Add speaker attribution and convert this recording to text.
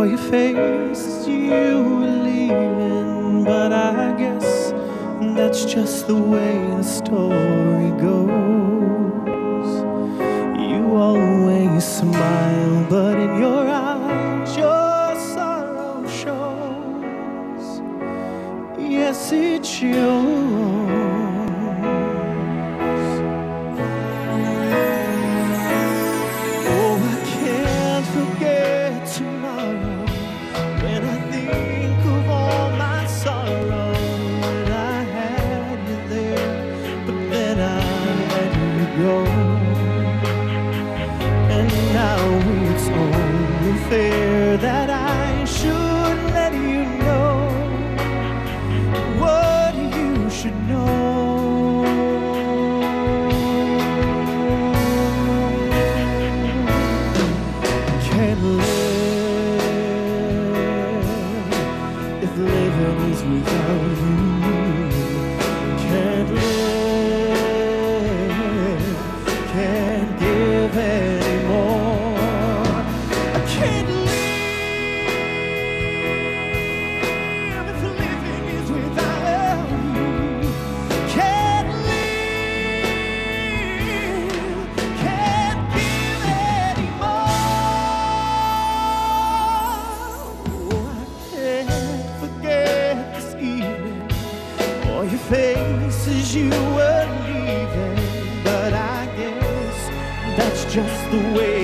Speaker 1: for your face you were leaving, but I guess that's just the way the story goes. You always smile, but in your eyes your sorrow shows. Yes, it shows. Oh, I can't forget tomorrow when I think of all my sorrow. When I had you there, but then I let you go. And now it's only fair that I should let you know what you should know. Can't live if living is without you. Can't live, can't give anymore. I can't live if living is without you. Can't live, can't give anymore. Oh, I can't forget this evening or your face as you were leaving, but I guess that's just the way